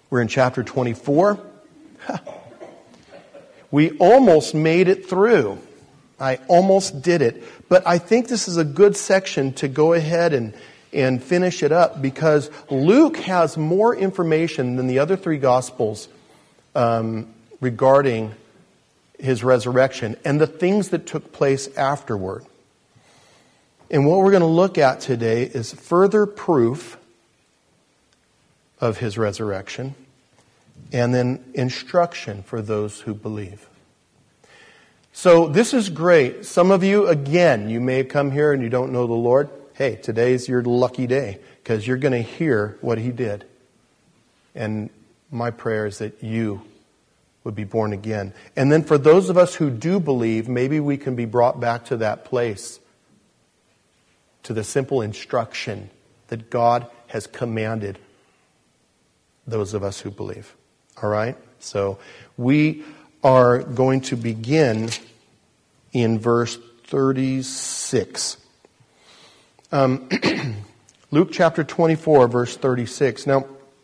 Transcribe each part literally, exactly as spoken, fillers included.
We're in chapter twenty-four. We almost made it through. I almost did it. But I think this is a good section to go ahead and, and finish it up, because Luke has more information than the other three Gospels um, regarding his resurrection and the things that took place afterward. And what we're going to look at today is further proof of his resurrection, and then instruction for those who believe. So this is great. Some of you, again, you may have come here and you don't know the Lord. Hey, today's your lucky day, because you're going to hear what he did. And my prayer is that you would be born again. And then for those of us who do believe, maybe we can be brought back to that place, to the simple instruction that God has commanded those of us who believe. All right? So we are going to begin in verse thirty-six. Um, Luke chapter twenty-four, verse thirty-six. Now,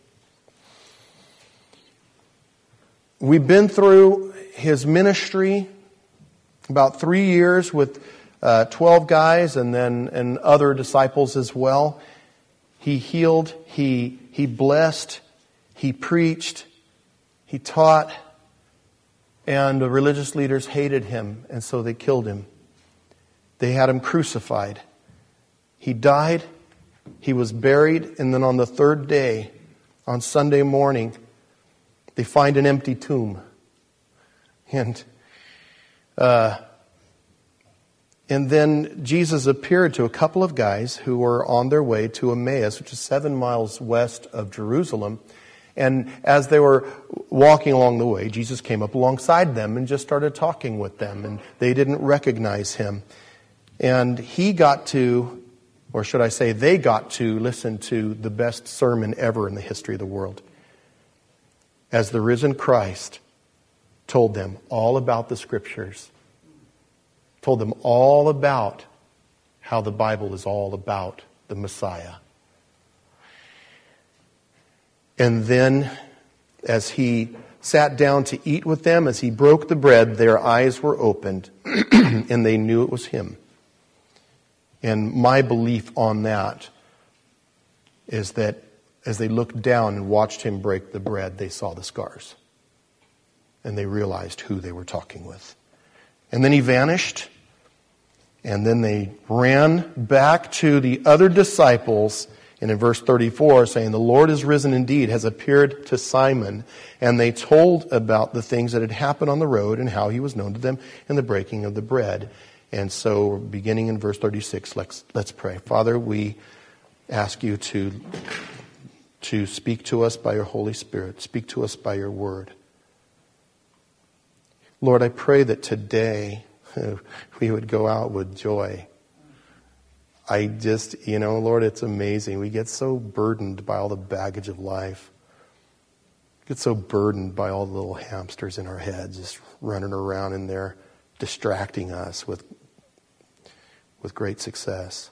we've been through his ministry, about three years with uh, twelve guys and then and other disciples as well. He healed, he he blessed, he preached, he taught, and the religious leaders hated him, and so they killed him. They had him crucified. He died, he was buried, and then on the third day, on Sunday morning, they find an empty tomb. And uh, and then Jesus appeared to a couple of guys who were on their way to Emmaus, which is seven miles west of Jerusalem. And as they were walking along the way, Jesus came up alongside them and just started talking with them. And they didn't recognize him. And he got to, or should I say, they got to listen to the best sermon ever in the history of the world, as the risen Christ told them all about the Scriptures, told them all about how the Bible is all about the Messiah. And then, as he sat down to eat with them, as he broke the bread, their eyes were opened, and they knew it was him. And my belief on that is that as they looked down and watched him break the bread, they saw the scars. And they realized who they were talking with. And then he vanished. And then they ran back to the other disciples. And in verse thirty-four, saying, "The Lord is risen indeed, has appeared to Simon." And they told about the things that had happened on the road and how he was known to them in the breaking of the bread. And so, beginning in verse thirty-six, let's, let's pray. Father, we ask you to, to speak to us by your Holy Spirit. Speak to us by your word. Lord, I pray that today we would go out with joy. I just, you know, Lord, it's amazing. We get so burdened by all the baggage of life. We get so burdened by all the little hamsters in our heads just running around in there, distracting us with, with great success.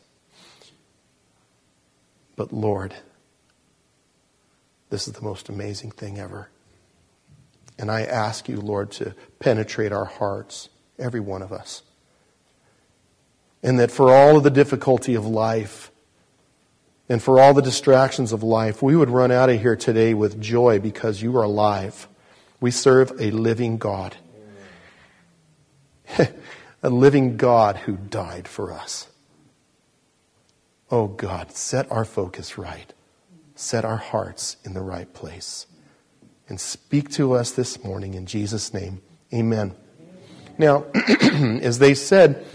But Lord, this is the most amazing thing ever. And I ask you, Lord, to penetrate our hearts, every one of us. And that for all of the difficulty of life and for all the distractions of life, we would run out of here today with joy because you are alive. We serve a living God. A living God who died for us. Oh God, set our focus right. Set our hearts in the right place. And speak to us this morning in Jesus' name. Amen. Now, as they said...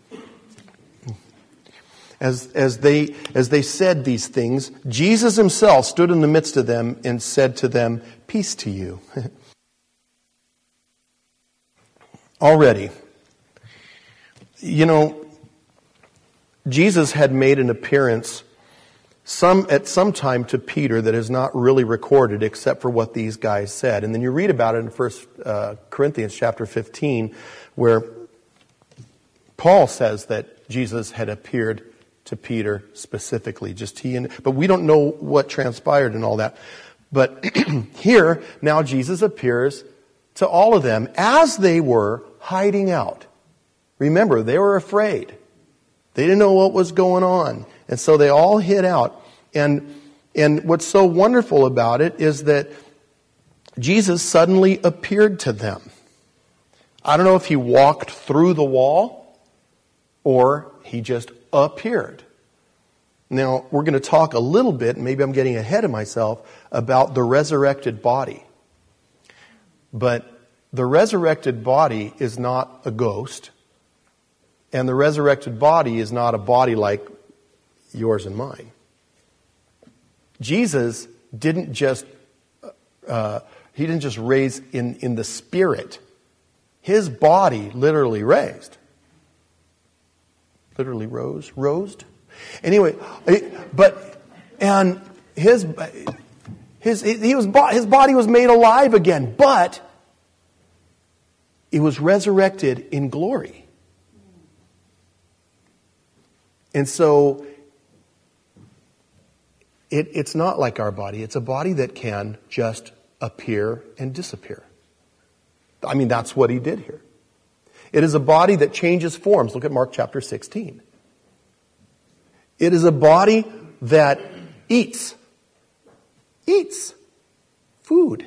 As, as, they, as they said these things, Jesus himself stood in the midst of them and said to them, "Peace to you." Already, you know, Jesus had made an appearance some at some time to Peter that is not really recorded except for what these guys said. And then you read about it in First uh, Corinthians chapter fifteen, where Paul says that Jesus had appeared to Peter specifically, just he and, but we don't know what transpired and all that. But here, now Jesus appears to all of them as they were hiding out. Remember, they were afraid. They didn't know what was going on. And so they all hid out. And, and what's so wonderful about it is that Jesus suddenly appeared to them. I don't know if he walked through the wall or he just appeared. Now, we're going to talk a little bit, maybe I'm getting ahead of myself, about the resurrected body. But the resurrected body is not a ghost. And the resurrected body is not a body like yours and mine. Jesus didn't just, uh, he didn't just raise in, in the spirit. His body literally raised. Literally rose, rosed. Anyway, but, and his, his, he was, his body was made alive again, but it was resurrected in glory. And so, it, it's not like our body. It's a body that can just appear and disappear. I mean, that's what he did here. It is a body that changes forms. Look at Mark chapter sixteen. It is a body that eats. Eats food.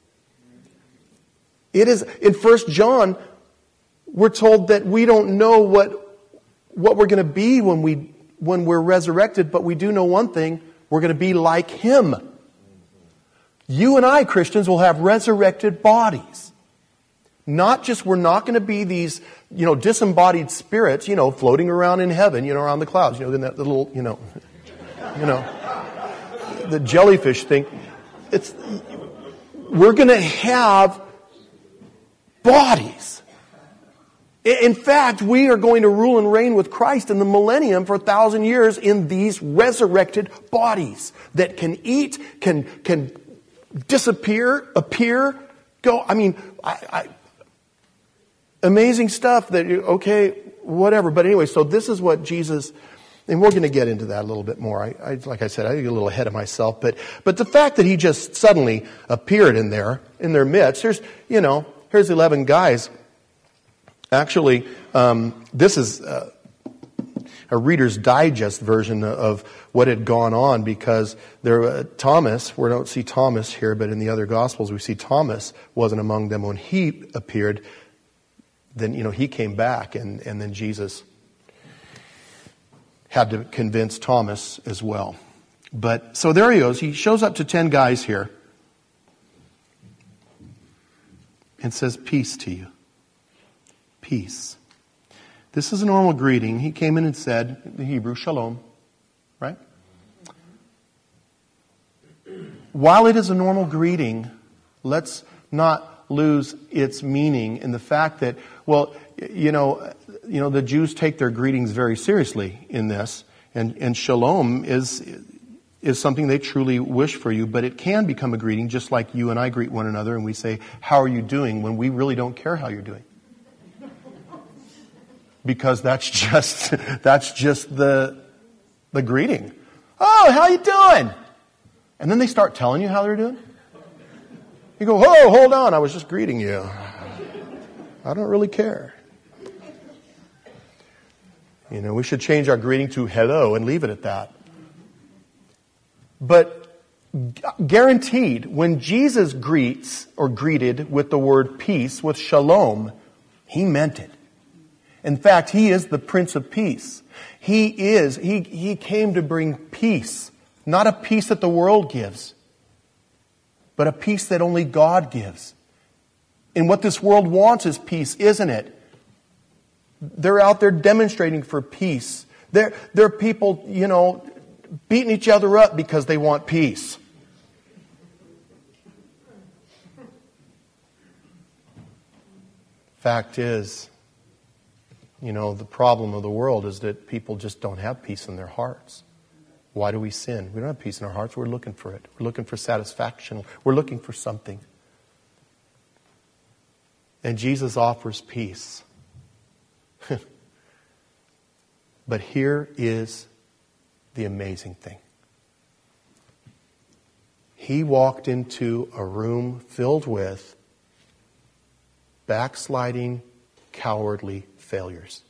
It is, in First John, we're told that we don't know what, what we're going to be when, we, when we're resurrected, but we do know one thing, we're going to be like him. You and I, Christians, will have resurrected bodies. Not just, we're not going to be these, you know, disembodied spirits, you know, floating around in heaven, you know, around the clouds, you know, in that little, you know, you know, the jellyfish thing. It's, we're going to have bodies. In fact, we are going to rule and reign with Christ in the millennium for a thousand years in these resurrected bodies that can eat, can, can disappear, appear, go. I mean, I, I amazing stuff that, okay, whatever. But anyway, so this is what Jesus, and we're going to get into that a little bit more. I, I like I said, I get a little ahead of myself. But, but the fact that he just suddenly appeared in there, in their midst, here's, you know, here's eleven guys. Actually, um, this is uh, a Reader's Digest version of what had gone on, because there, uh, Thomas, we don't see Thomas here, but in the other Gospels we see Thomas wasn't among them when he appeared. Then, you know, he came back, and, and then Jesus had to convince Thomas as well. But, so there he goes. He shows up to ten guys here and says, "Peace to you." Peace. This is a normal greeting. He came in and said, the Hebrew, shalom, right? While it is a normal greeting, let's not lose its meaning in the fact that, well, you know, you know, the Jews take their greetings very seriously in this, and, and shalom is is something they truly wish for you, but it can become a greeting just like you and I greet one another and we say, "How are you doing?" when we really don't care how you're doing. Because that's just that's just the the greeting. "Oh, how you doing?" And then they start telling you how they're doing. You go, "Oh, hold on, I was just greeting you. I don't really care." You know, we should change our greeting to hello and leave it at that. But guaranteed, when Jesus greets or greeted with the word peace, with shalom, he meant it. In fact, he is the Prince of Peace. He is, he, he came to bring peace. Not a peace that the world gives, but a peace that only God gives. And what this world wants is peace, isn't it? They're out there demonstrating for peace. They're, they're people, you know, beating each other up because they want peace. Fact is, you know, the problem of the world is that people just don't have peace in their hearts. Why do we sin? We don't have peace in our hearts. We're looking for it. We're looking for satisfaction. We're looking for something. And Jesus offers peace. But here is the amazing thing. He walked into a room filled with backsliding, cowardly failures.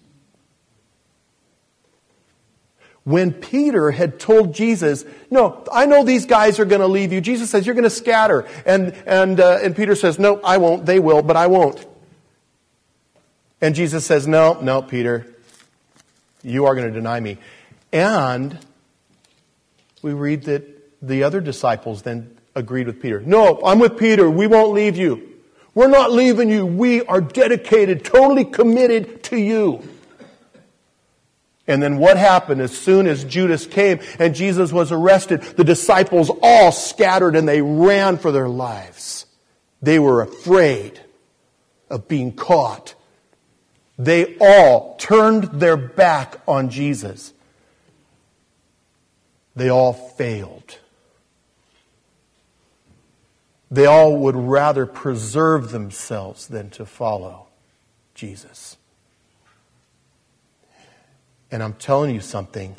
When Peter had told Jesus, no, I know these guys are going to leave you. Jesus says, you're going to scatter. And, and, uh, and Peter says, no, I won't. They will, but I won't. And Jesus says, no, no, Peter, you are going to deny me. And we read that the other disciples then agreed with Peter. No, I'm with Peter. We won't leave you. We're not leaving you. We are dedicated, totally committed to you. And then what happened as soon as Judas came and Jesus was arrested? The disciples all scattered and they ran for their lives. They were afraid of being caught. They all turned their back on Jesus. They all failed. They all would rather preserve themselves than to follow Jesus. And I'm telling you something.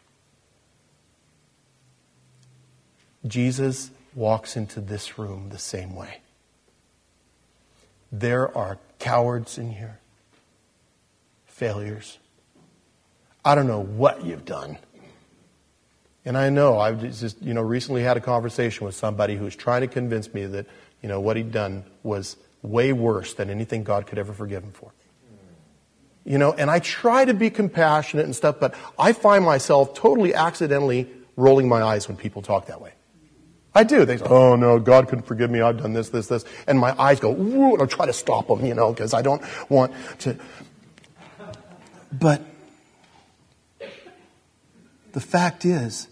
Jesus walks into this room the same way. There are cowards in here. Failures. I don't know what you've done. And I know I've just, you know, recently had a conversation with somebody who was trying to convince me that, you know, what he'd done was way worse than anything God could ever forgive him for. You know, and I try to be compassionate and stuff, but I find myself totally accidentally rolling my eyes when people talk that way. I do. They say, oh no, God couldn't forgive me. I've done this, this, this. And my eyes go, ooh, and I try to stop them, you know, because I don't want to. But the fact is,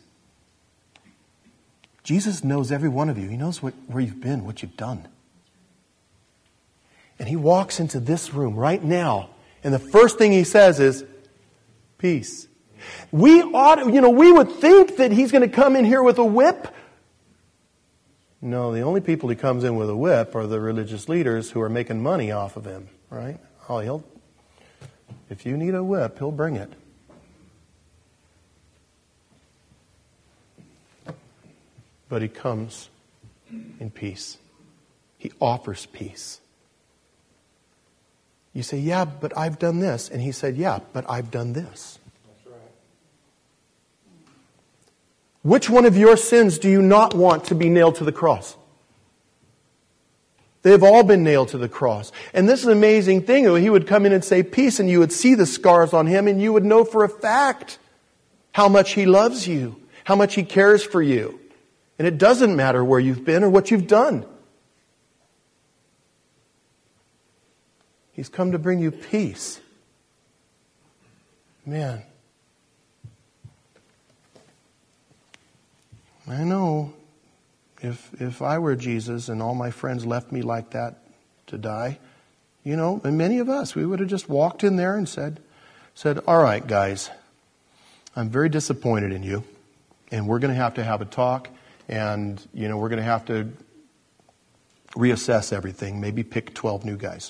Jesus knows every one of you. He knows what, where you've been, what you've done. And he walks into this room right now, and the first thing he says is, peace. We ought, you know, we would think that he's going to come in here with a whip. No, the only people he comes in with a whip are the religious leaders who are making money off of him, right? Oh, he'll, if you need a whip, he'll bring it. But he comes in peace. He offers peace. You say, yeah, but I've done this. And he said, yeah, but I've done this. That's right. Which one of your sins do you not want to be nailed to the cross? They have all been nailed to the cross. And this is an amazing thing. He would come in and say peace, and you would see the scars on him, and you would know for a fact how much he loves you, how much he cares for you. And it doesn't matter where you've been or what you've done. He's come to bring you peace. Man. I know if if I were Jesus and all my friends left me like that to die, you know, and many of us, we would have just walked in there and said, said, all right, guys, I'm very disappointed in you, and we're going to have to have a talk. And, you know, we're going to have to reassess everything. Maybe pick twelve new guys.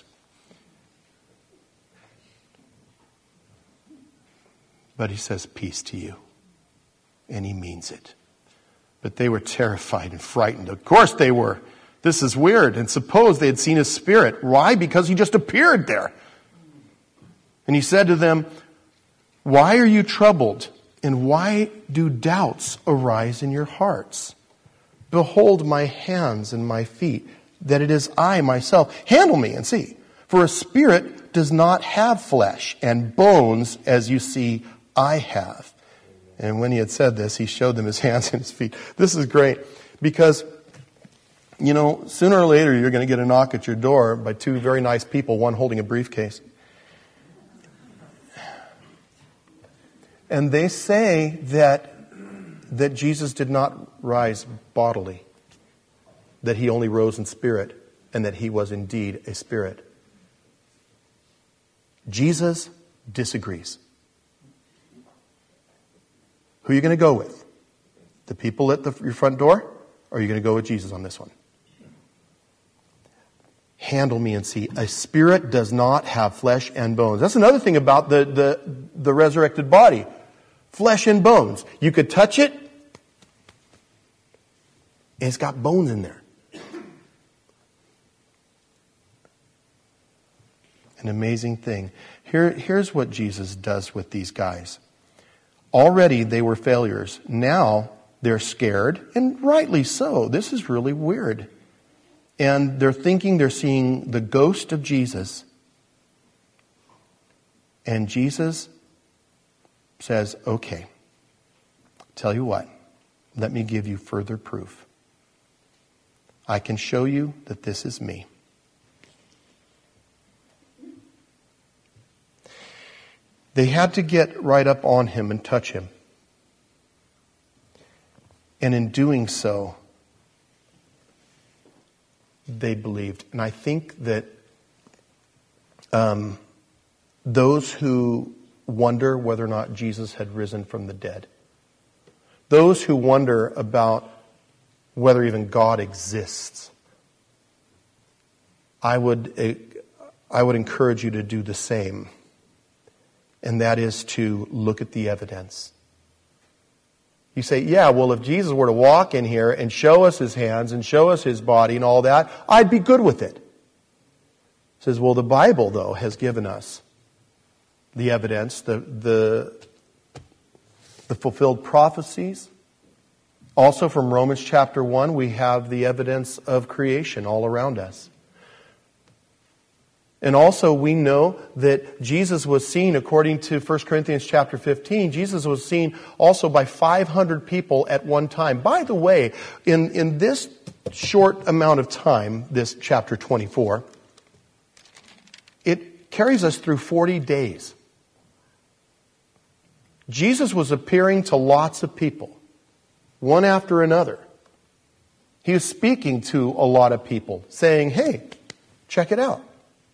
But he says, peace to you. And he means it. But they were terrified and frightened. Of course they were. This is weird. And suppose they had seen his spirit. Why? Because he just appeared there. And he said to them, why are you troubled? And why do doubts arise in your hearts? Behold my hands and my feet, that it is I myself. Handle me and see. For a spirit does not have flesh and bones, as you see I have. And when he had said this, he showed them his hands and his feet. This is great because, you know, sooner or later you're going to get a knock at your door by two very nice people, one holding a briefcase. And they say that that Jesus did not rise bodily, that he only rose in spirit, and that he was indeed a spirit. Jesus disagrees. Who are you going to go with? The people at the, your front door? Or are you going to go with Jesus on this one? Handle me and see. A spirit does not have flesh and bones. That's another thing about the, the, the resurrected body. Flesh and bones. You could touch it. And it's got bones in there. An amazing thing. Here, here's what Jesus does with these guys. Already they were failures. Now they're scared, and rightly so. This is really weird. And they're thinking they're seeing the ghost of Jesus. And Jesus says, okay, tell you what, let me give you further proof. I can show you that this is me. They had to get right up on him and touch him. And in doing so, they believed. And I think that um, those who wonder whether or not Jesus had risen from the dead, those who wonder about whether even God exists, I would, I would encourage you to do the same. And that is to look at the evidence. You say, yeah, well, if Jesus were to walk in here and show us his hands and show us his body and all that, I'd be good with it. He says, well, the Bible, though, has given us the evidence, the, the, the fulfilled prophecies. Also from Romans chapter one, we have the evidence of creation all around us. And also we know that Jesus was seen, according to First Corinthians chapter fifteen, Jesus was seen also by five hundred people at one time. By the way, in, in this short amount of time, this chapter twenty-four, it carries us through forty days. Jesus was appearing to lots of people, one after another. He was speaking to a lot of people, saying, hey, check it out.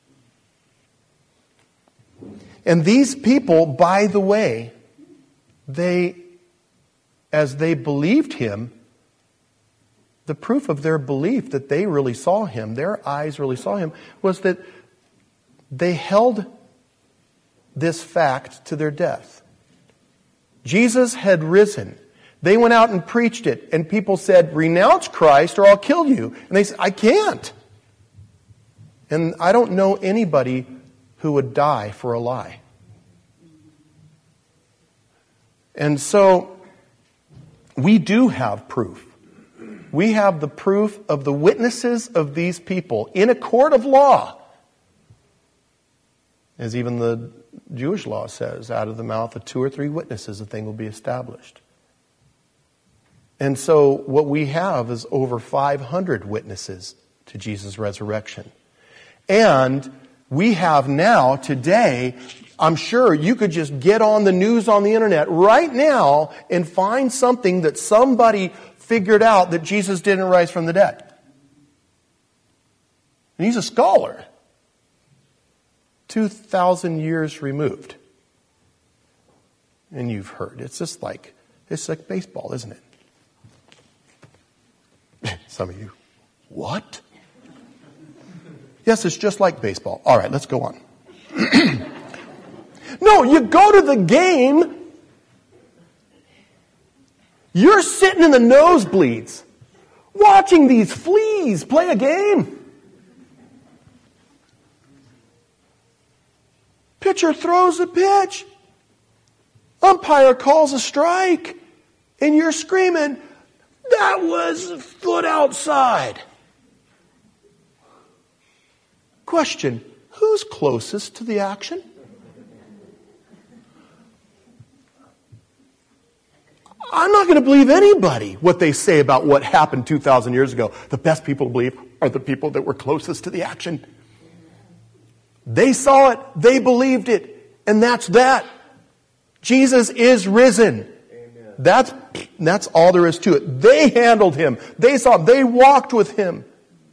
And these people, by the way, they, as they believed him, the proof of their belief that they really saw him, their eyes really saw him, was that they held this fact to their death. Jesus had risen. They went out and preached it, and people said, renounce Christ or I'll kill you. And they said, I can't. And I don't know anybody who would die for a lie. And so, we do have proof. We have the proof of the witnesses of these people in a court of law. As even the Jewish law says, out of the mouth of two or three witnesses, a thing will be established. And so, what we have is over five hundred witnesses to Jesus' resurrection. And we have now, today, I'm sure you could just get on the news on the internet right now and find something that somebody figured out that Jesus didn't rise from the dead. And he's a scholar. two thousand years removed. And you've heard. It's just like, it's like baseball, isn't it? Some of you, what? Yes, it's just like baseball. All right, let's go on. No, you go to the game. You're sitting in the nosebleeds watching these fleas play a game. Pitcher throws a pitch. Umpire calls a strike. And you're screaming, that was a foot outside. Question, who's closest to the action? I'm not going to believe anybody what they say about what happened two thousand years ago. The best people to believe are the people that were closest to the action. They saw it, they believed it, and that's that. Jesus is risen. Amen. That's, that's all there is to it. They handled him. They saw him. They walked with him.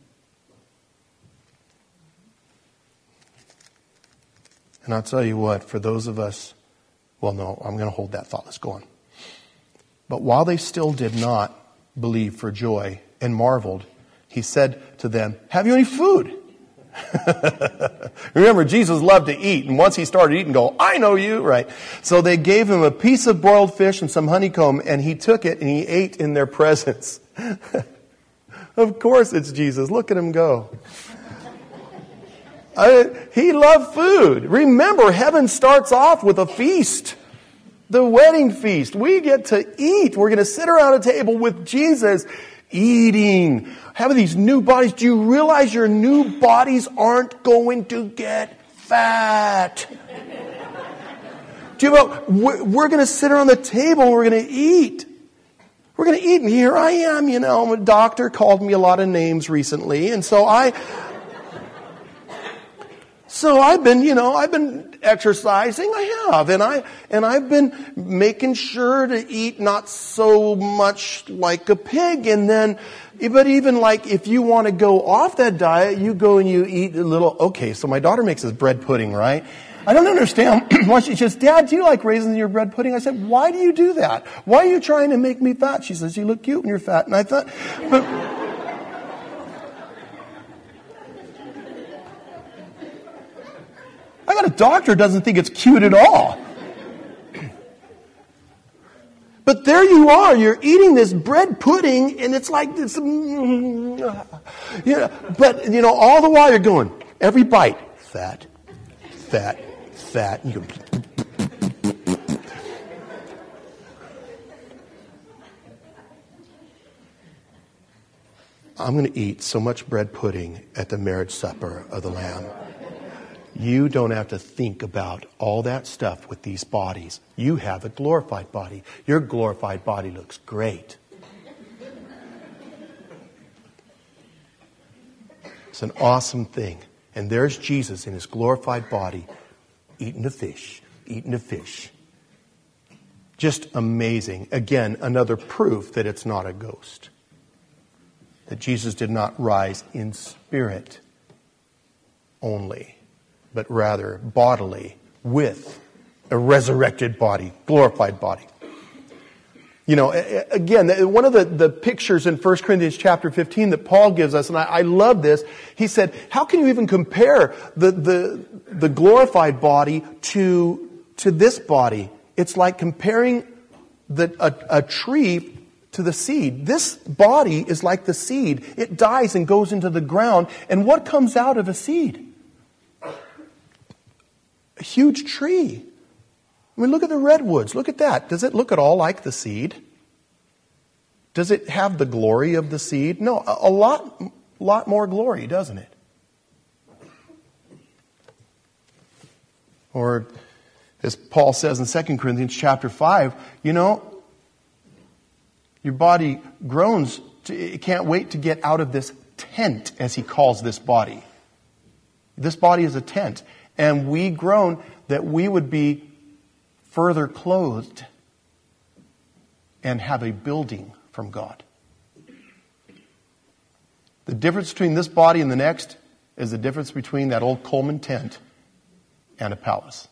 And I'll tell you what, for those of us, well, no, I'm going to hold that thought. Let's go on. But while they still did not believe for joy and marveled, he said to them, have you any food? Remember, Jesus loved to eat. And once he started eating, go, I know you, right? So they gave him a piece of broiled fish and some honeycomb, and he took it and he ate in their presence. Of course it's Jesus. Look at him go. I, he loved food. Remember, heaven starts off with a feast. The wedding feast. We get to eat. We're going to sit around a table with Jesus eating. Having these new bodies. Do you realize your new bodies aren't going to get fat? Do you know, we're, we're going to sit around the table and we're going to eat. We're going to eat. And here I am, you know. A doctor called me a lot of names recently. And so I... So I've been, you know, I've been exercising. I have. And, I, and I've been making sure to eat not so much like a pig. And then, but even like if you want to go off that diet, you go and you eat a little, okay, so my daughter makes this bread pudding, right? I don't understand why she says, Dad, do you like raisins in your bread pudding? I said, why do you do that? Why are you trying to make me fat? She says, you look cute when you're fat. And I thought, but... I got a doctor who doesn't think it's cute at all. But there you are, you're eating this bread pudding and it's like this, mm, you know, but you know, all the while you're going, every bite, fat, fat, fat. And you go, I'm going to eat so much bread pudding at the marriage supper of the Lamb. You don't have to think about all that stuff with these bodies. You have a glorified body. Your glorified body looks great. It's an awesome thing. And there's Jesus in his glorified body eating the fish, eating the fish. Just amazing. Again, another proof that it's not a ghost. That Jesus did not rise in spirit only, but rather bodily with a resurrected body, glorified body. You know, again, one of the, the pictures in First Corinthians chapter fifteen that Paul gives us, and I, I love this, he said, how can you even compare the, the, the glorified body to, to this body? It's like comparing the, a, a tree to the seed. This body is like the seed. It dies and goes into the ground. And what comes out of a seed? A huge tree. I mean, look at the redwoods. Look at that. Does it look at all like the seed? Does it have the glory of the seed? No, a, a lot, lot more glory, doesn't it? Or, as Paul says in Second Corinthians chapter five, you know, your body groans. To, it can't wait to get out of this tent, as he calls this body. This body is a tent. And we groan that we would be further clothed and have a building from God. The difference between this body and the next is the difference between that old Coleman tent and a palace.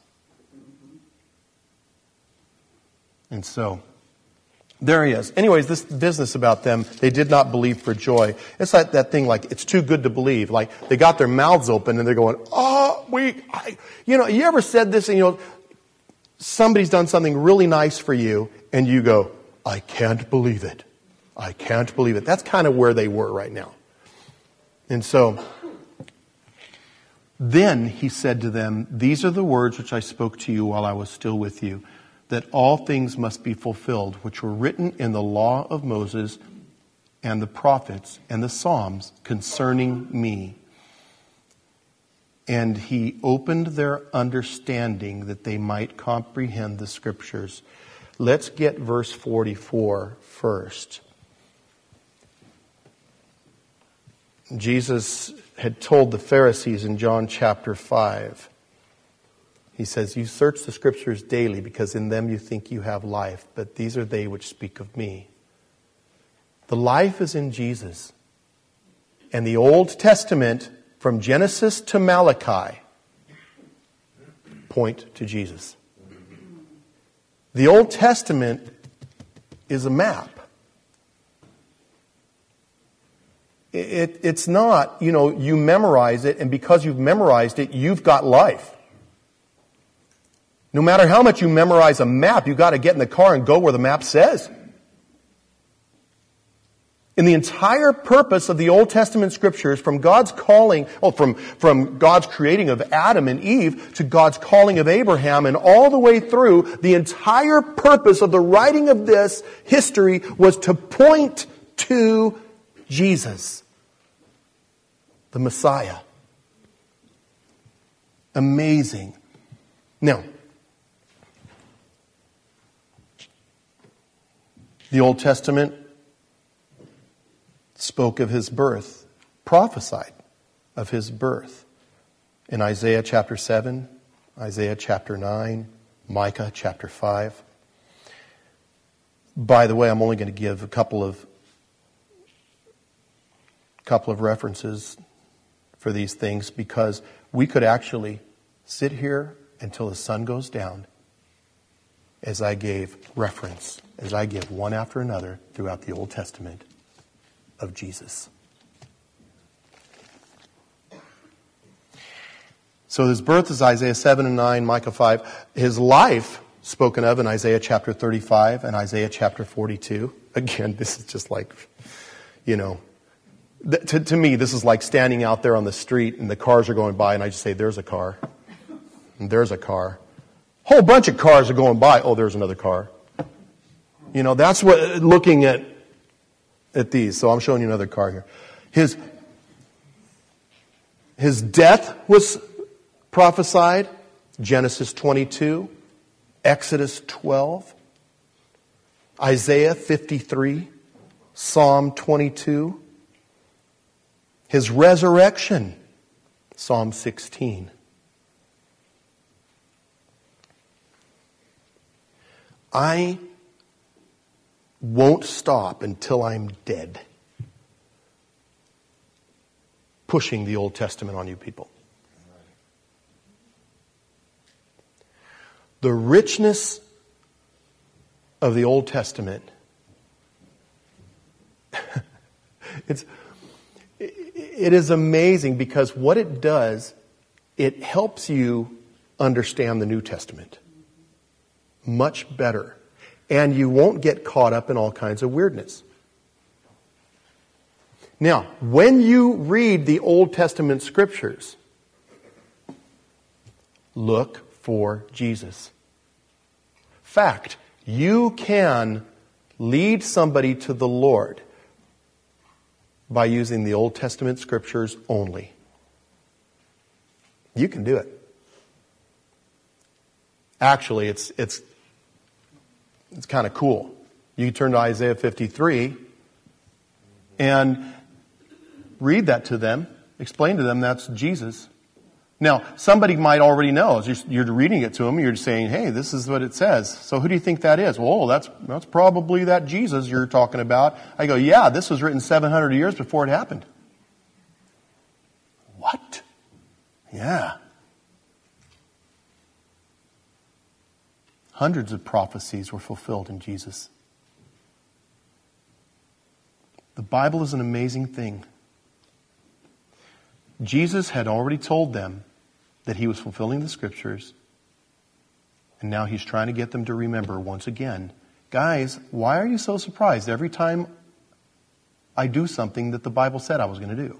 And so, there he is. Anyways, this business about them, they did not believe for joy. It's like that thing like, it's too good to believe. Like, they got their mouths open and they're going, oh, we, I, you know, you ever said this and you know, somebody's done something really nice for you and you go, I can't believe it. I can't believe it. That's kind of where they were right now. And so, then he said to them, these are the words which I spoke to you while I was still with you, that all things must be fulfilled, which were written in the law of Moses and the prophets and the Psalms concerning me. And he opened their understanding that they might comprehend the scriptures. Let's get verse forty-four first. Jesus had told the Pharisees in John chapter five, he says, you search the scriptures daily because in them you think you have life, but these are they which speak of me. The life is in Jesus. And the Old Testament, from Genesis to Malachi, point to Jesus. The Old Testament is a map. It, it's not, you know, you memorize it, and because you've memorized it, you've got life. No matter how much you memorize a map, you've got to get in the car and go where the map says. And the entire purpose of the Old Testament scriptures, from God's calling, oh, from, from God's creating of Adam and Eve to God's calling of Abraham and all the way through, the entire purpose of the writing of this history was to point to Jesus, the Messiah. Amazing. Now, the Old Testament spoke of his birth, prophesied of his birth in Isaiah chapter seven, Isaiah chapter nine, Micah chapter five. By the way, I'm only going to give a couple of couple of references for these things because we could actually sit here until the sun goes down as I gave reference, as I give one after another throughout the Old Testament of Jesus. So his birth is Isaiah seven and nine, Micah five. His life spoken of in Isaiah chapter thirty-five and Isaiah chapter forty-two. Again, this is just like, you know, th- to, to me, this is like standing out there on the street and the cars are going by and I just say, there's a car. And there's a car. Whole bunch of cars are going by. Oh, there's another car. You know, that's what, looking at at these. So I'm showing you another car here. His, his death was prophesied. Genesis twenty-two. Exodus twelve. Isaiah fifty-three. Psalm twenty-two. His resurrection. Psalm sixteen. I won't stop until I'm dead pushing the Old Testament on you people. The richness of the Old Testament, it's, it is amazing because what it does, it helps you understand the New Testament much better. And you won't get caught up in all kinds of weirdness. Now, when you read the Old Testament scriptures, look for Jesus. Fact, you can lead somebody to the Lord by using the Old Testament scriptures only. You can do it. Actually, it's it's It's kind of cool. You turn to Isaiah fifty-three and read that to them. Explain to them that's Jesus. Now, somebody might already know. As you're reading it to them, you're saying, hey, this is what it says. So who do you think that is? Well, that's that's probably that Jesus you're talking about. I go, yeah, this was written seven hundred years before it happened. What? Yeah. Hundreds of prophecies were fulfilled in Jesus. The Bible is an amazing thing. Jesus had already told them that he was fulfilling the scriptures, and now he's trying to get them to remember once again. Guys, why are you so surprised every time I do something that the Bible said I was going to do?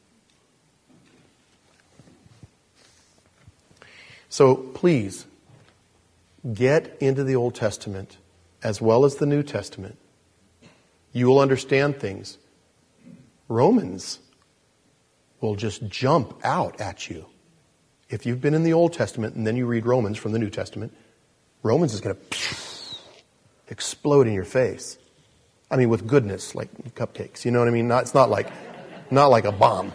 So please, get into the Old Testament as well as the New Testament. You will understand things. Romans will just jump out at you. If you've been in the Old Testament and then you read Romans from the New Testament, Romans is going to explode in your face. I mean, with goodness, like cupcakes. You know what I mean? Not, it's not like, not like a bomb.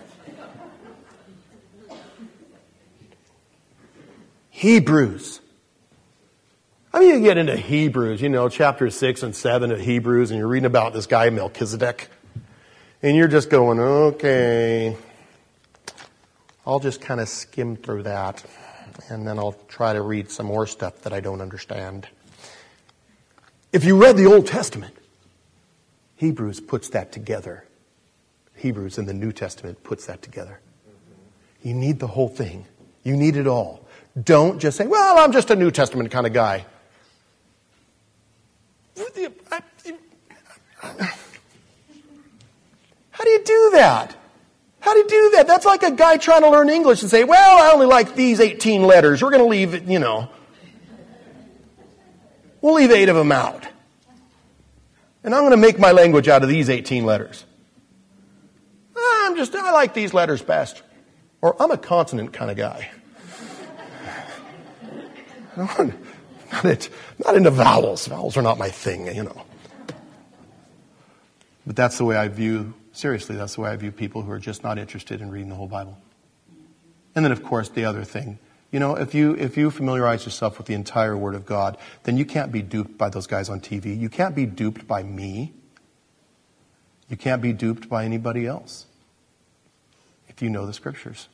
Hebrews. I mean, you get into Hebrews, you know, chapter six and seven of Hebrews, and you're reading about this guy, Melchizedek. And you're just going, okay, I'll just kind of skim through that. And then I'll try to read some more stuff that I don't understand. If you read the Old Testament, Hebrews puts that together. Hebrews in the New Testament puts that together. You need the whole thing. You need it all. Don't just say, well, I'm just a New Testament kind of guy. you do that? How do you do that? That's like a guy trying to learn English and say, well, I only like these eighteen letters. We're going to leave it, you know. We'll leave eight of them out. And I'm going to make my language out of these eighteen letters. I'm just, I like these letters best. Or I'm a consonant kind of guy. Not, it, not into vowels. Vowels are not my thing, you know. But that's the way I view, seriously, that's the way I view people who are just not interested in reading the whole Bible. And then, of course, the other thing, you know, if you if you familiarize yourself with the entire Word of God, then you can't be duped by those guys on T V. You can't be duped by me. You can't be duped by anybody else if you know the Scriptures.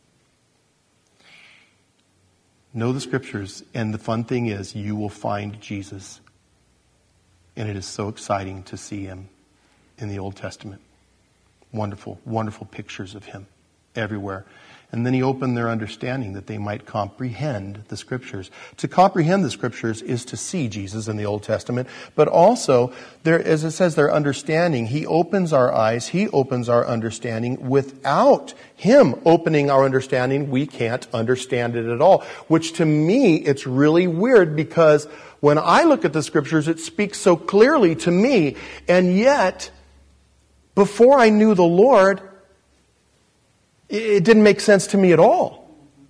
Know the Scriptures, and the fun thing is you will find Jesus. And it is so exciting to see Him in the Old Testament. Wonderful, wonderful pictures of Him everywhere. And then He opened their understanding that they might comprehend the Scriptures. To comprehend the Scriptures is to see Jesus in the Old Testament, but also, there, as it says, their understanding. He opens our eyes, He opens our understanding. Without Him opening our understanding, we can't understand it at all. Which to me, it's really weird, because when I look at the Scriptures, it speaks so clearly to me, and yet, before I knew the Lord, it didn't make sense to me at all.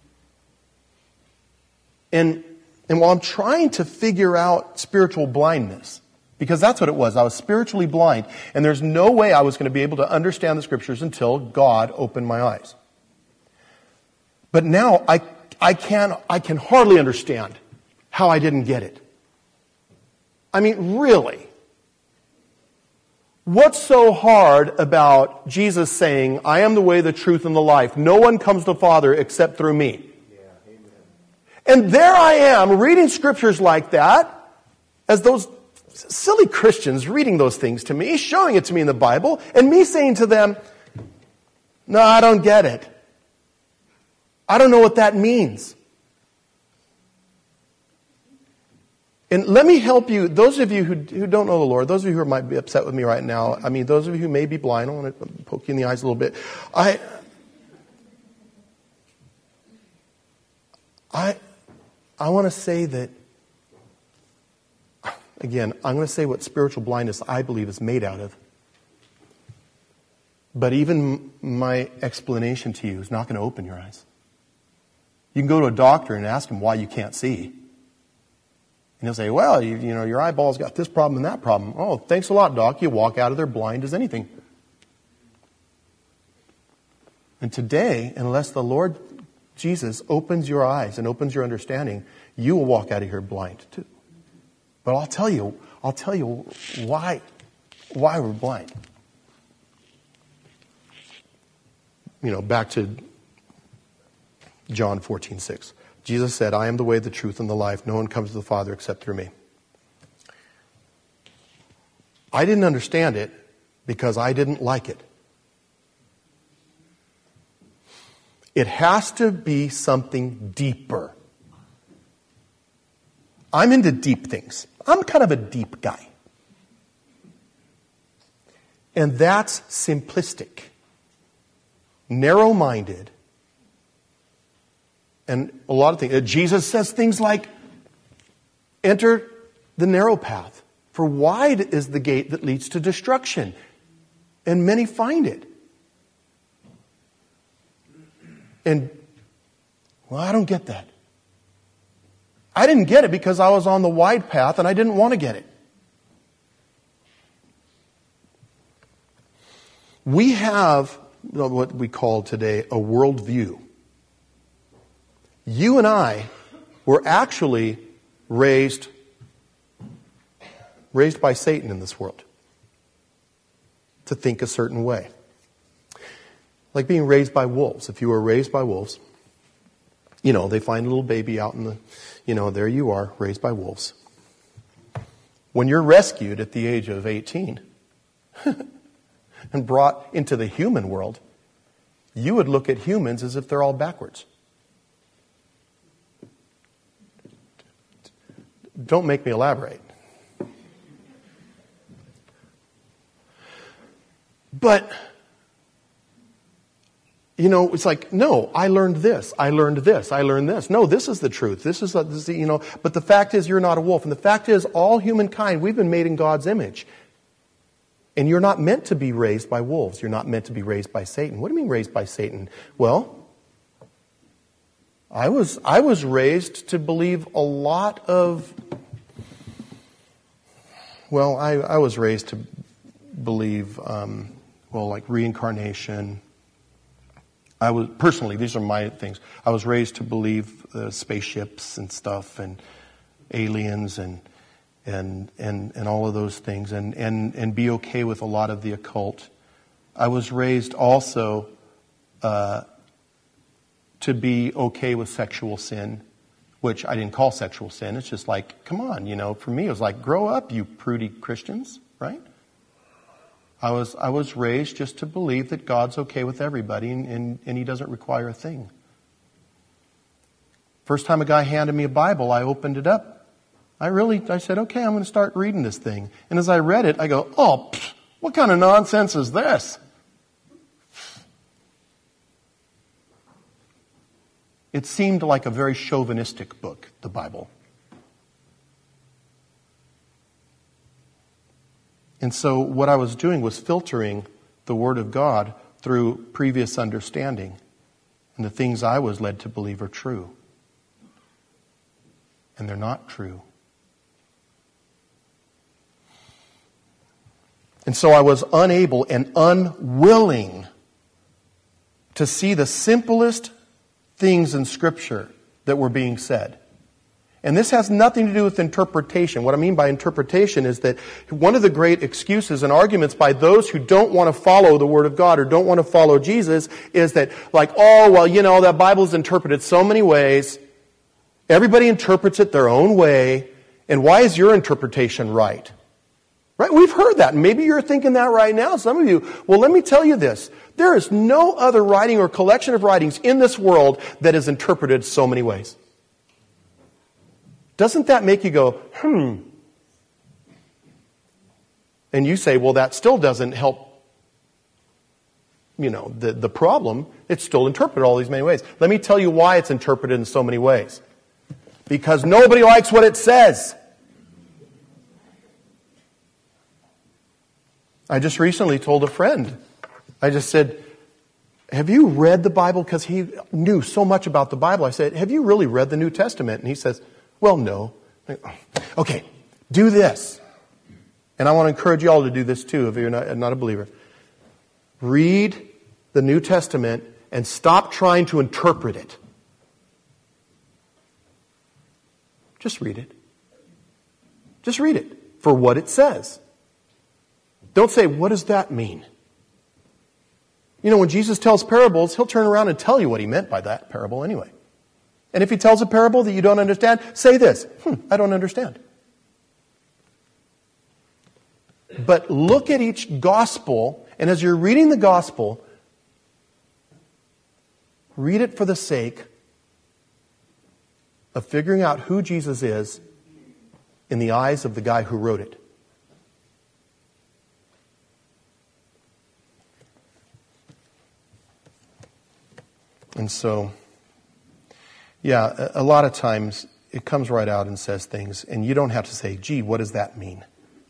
And, and while I'm trying to figure out spiritual blindness, because that's what it was, I was spiritually blind, and there's no way I was going to be able to understand the Scriptures until God opened my eyes. But now I, I, can, I can hardly understand how I didn't get it. I mean, really. What's so hard about Jesus saying, I am the way, the truth, and the life. No one comes to the Father except through me. Yeah, amen. And there I am reading Scriptures like that, as those silly Christians reading those things to me, showing it to me in the Bible, and me saying to them, no, I don't get it. I don't know what that means. And let me help you, those of you who, who don't know the Lord, those of you who might be upset with me right now, I mean, those of you who may be blind, I want to poke you in the eyes a little bit. I, I, I want to say that, again, I'm going to say what spiritual blindness I believe is made out of. But even my explanation to you is not going to open your eyes. You can go to a doctor and ask him why you can't see. And he'll say, well, you, you know, your eyeball's got this problem and that problem. Oh, thanks a lot, doc. You walk out of there blind as anything. And today, unless the Lord Jesus opens your eyes and opens your understanding, you will walk out of here blind too. But I'll tell you, I'll tell you why, why we're blind. You know, back to John fourteen six. Jesus said, I am the way, the truth, and the life. No one comes to the Father except through me. I didn't understand it because I didn't like it. It has to be something deeper. I'm into deep things. I'm kind of a deep guy. And that's simplistic, narrow-minded, and a lot of things. Jesus says things like, enter the narrow path, for wide is the gate that leads to destruction, and many find it. And, well, I don't get that. I didn't get it because I was on the wide path and I didn't want to get it. We have what we call today a worldview. You and I were actually raised, raised by Satan in this world to think a certain way. Like being raised by wolves. If you were raised by wolves, you know, they find a little baby out in the, you know, there you are, raised by wolves. When you're rescued at the age of eighteen and brought into the human world, you would look at humans as if they're all backwards. Don't make me elaborate. But You know, it's like, no, I learned this, I learned this, I learned this. No, this is the truth. This is, this is, you know, but the fact is you're not a wolf. And the fact is all humankind, we've been made in God's image. And you're not meant to be raised by wolves. You're not meant to be raised by Satan. What do you mean raised by Satan? Well, I was, I was raised to believe a lot of, well, I, I was raised to believe, um, well, like reincarnation. I was, personally, these are my things. I was raised to believe uh, spaceships and stuff and aliens and and and and all of those things and, and, and be okay with a lot of the occult. I was raised also uh, to be okay with sexual sin, which I didn't call sexual sin. It's just like, come on, you know, for me it was like, grow up, you prudy Christians, right? I was I was raised just to believe that God's okay with everybody and, and, and He doesn't require a thing. First time a guy handed me a Bible, I opened it up. I really, I said, okay, I'm going to start reading this thing. And as I read it, I go, oh, pfft, what kind of nonsense is this? It seemed like a very chauvinistic book, the Bible. And so what I was doing was filtering the Word of God through previous understanding. And the things I was led to believe are true. And they're not true. And so I was unable and unwilling to see the simplest things in Scripture that were being said. And this has nothing to do with interpretation. What I mean by interpretation is that one of the great excuses and arguments by those who don't want to follow the Word of God or don't want to follow Jesus is that, like, oh, well, you know, that Bible is interpreted so many ways. Everybody interprets it their own way. And why is your interpretation right? Right? We've heard that. Maybe you're thinking that right now. Some of you, well, let me tell you this. There is no other writing or collection of writings in this world that is interpreted so many ways. Doesn't that make you go, hmm? And you say, well, that still doesn't help, you know, the, the problem. It's still interpreted all these many ways. Let me tell you why it's interpreted in so many ways. Because nobody likes what it says. I just recently told a friend, I just said, have you read the Bible? Because he knew so much about the Bible. I said, have you really read the New Testament? And he says, well, no. Okay, do this. And I want to encourage you all to do this too if you're not, not a believer. Read the New Testament and stop trying to interpret it. Just read it. Just read it for what it says. Don't say, what does that mean? You know, when Jesus tells parables, He'll turn around and tell you what He meant by that parable anyway. And if He tells a parable that you don't understand, say this, hmm, I don't understand. But look at each gospel, and as you're reading the gospel, read it for the sake of figuring out who Jesus is in the eyes of the guy who wrote it. And so, yeah, a lot of times it comes right out and says things, and you don't have to say, gee, what does that mean?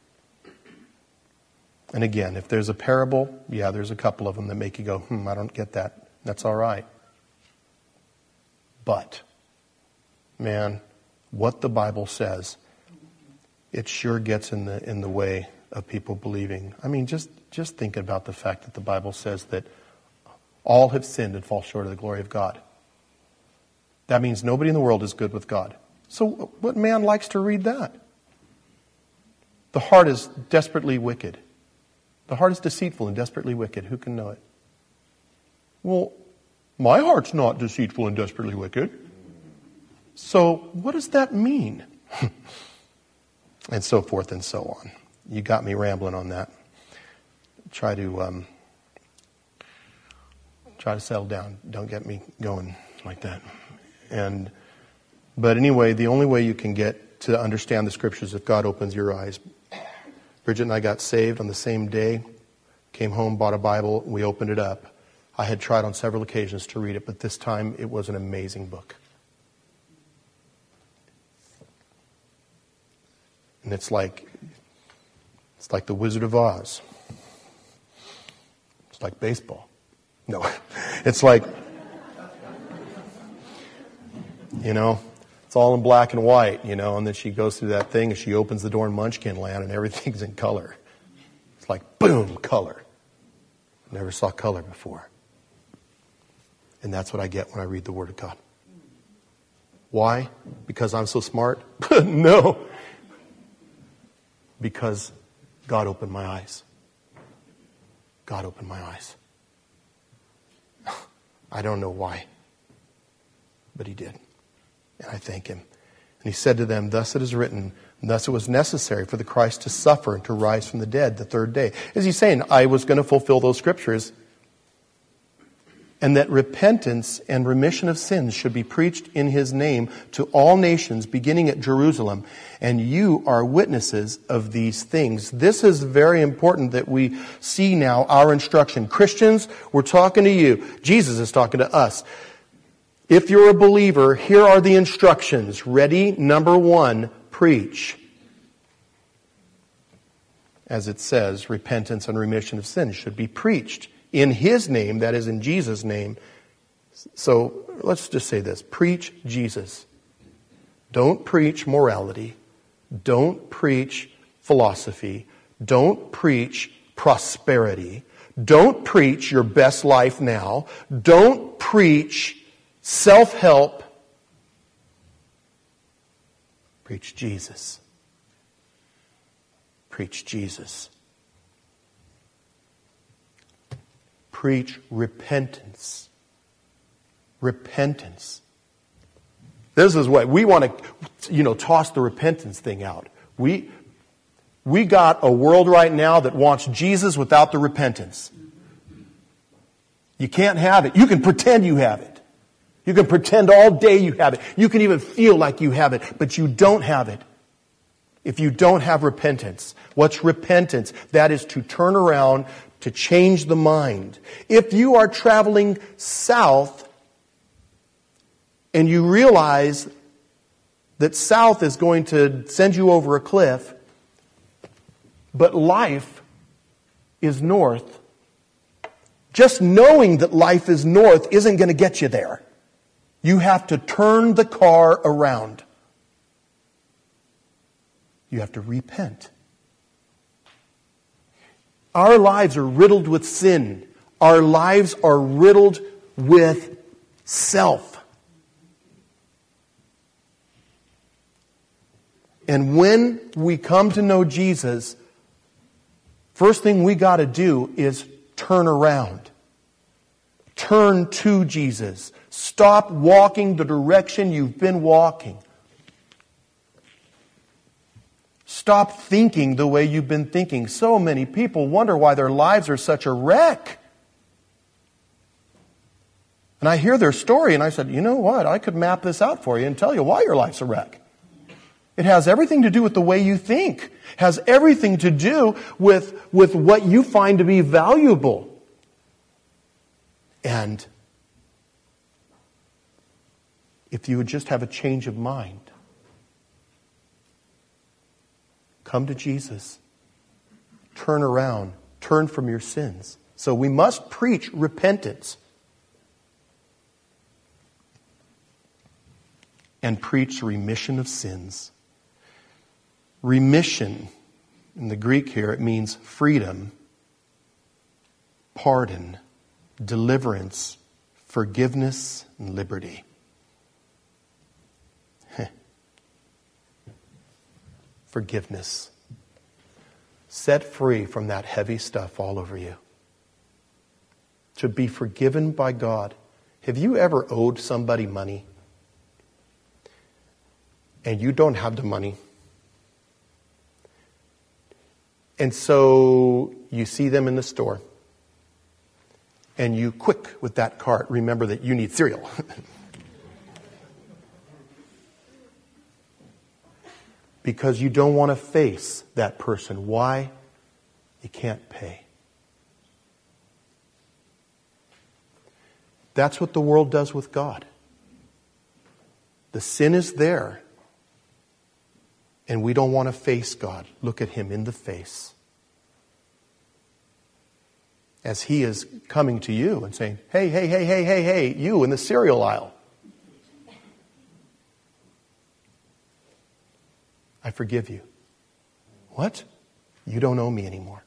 And again, if there's a parable, yeah, there's a couple of them that make you go, hmm, I don't get that. That's all right. But, man, what the Bible says, it sure gets in the in the way of people believing. I mean, just, just think about the fact that the Bible says that all have sinned and fall short of the glory of God. That means nobody in the world is good with God. So what man likes to read that? The heart is desperately wicked. The heart is deceitful and desperately wicked. Who can know it? Well, my heart's not deceitful and desperately wicked. So what does that mean? And so forth and so on. You got me rambling on that. Try to um, try to settle down. Don't get me going like that. And but anyway, the only way you can get to understand the Scriptures is if God opens your eyes. Bridget and I got saved on the same day. Came home, bought a Bible. We opened it up. I had tried on several occasions to read it, but this time it was an amazing book. And it's like, it's like The Wizard of Oz. It's like baseball. No, it's like, you know, it's all in black and white, you know, and then she goes through that thing and she opens the door in Munchkin Land and everything's in color. It's like, boom, color. Never saw color before. And that's what I get when I read the Word of God. Why? Because I'm so smart? No. Because God opened my eyes. God opened my eyes. I don't know why, but He did. And I thank Him. And He said to them, thus it is written, thus it was necessary for the Christ to suffer and to rise from the dead the third day. Is He saying, I was going to fulfill those scriptures, and that repentance and remission of sins should be preached in His name to all nations, beginning at Jerusalem. And you are witnesses of these things. This is very important that we see now our instruction. Christians, we're talking to you. Jesus is talking to us. If you're a believer, here are the instructions. Ready? Number one, preach. As it says, repentance and remission of sins should be preached in His name, that is in Jesus' name. So let's just say this. Preach Jesus. Don't preach morality. Don't preach philosophy. Don't preach prosperity. Don't preach your best life now. Don't preach self-help. Preach Jesus. Preach Jesus. Preach repentance. Repentance. This is what we want to, you know, toss the repentance thing out. We, we got a world right now that wants Jesus without the repentance. You can't have it. You can pretend you have it. You can pretend all day you have it. You can even feel like you have it, but you don't have it if you don't have repentance. What's repentance? That is to turn around, to change the mind. If you are traveling south and you realize that south is going to send you over a cliff, but life is north, just knowing that life is north isn't going to get you there. You have to turn the car around. You have to repent. Our lives are riddled with sin. Our lives are riddled with self. And when we come to know Jesus, first thing we got to do is turn around. Turn to Jesus. Stop walking the direction you've been walking. Stop thinking the way you've been thinking. So many people wonder why their lives are such a wreck. And I hear their story and I said, you know what? I could map this out for you and tell you why your life's a wreck. It has everything to do with the way you think. It has everything to do with, with what you find to be valuable. And if you would just have a change of mind, come to Jesus. Turn around. Turn from your sins. So we must preach repentance. And preach remission of sins. Remission, in the Greek here, it means freedom, pardon, deliverance, forgiveness, and liberty. Forgiveness. Set free from that heavy stuff all over you. To be forgiven by God. Have you ever owed somebody money? And you don't have the money? And so you see them in the store. And you quick with that cart remember that you need cereal. Because you don't want to face that person. Why? You can't pay. That's what the world does with God. The sin is there, and we don't want to face God. Look at Him in the face. As He is coming to you and saying, hey, hey, hey, hey, hey, hey, you in the cereal aisle. I forgive you. What? You don't owe me anymore.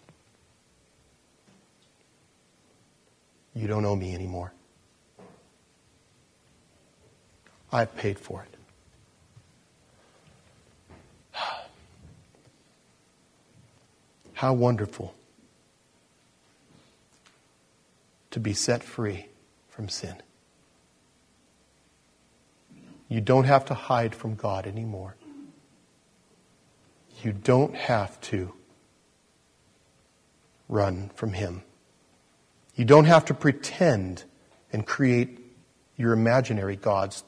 You don't owe me anymore. I've paid for it. How wonderful to be set free from sin. You don't have to hide from God anymore. You don't have to run from Him. You don't have to pretend and create your imaginary gods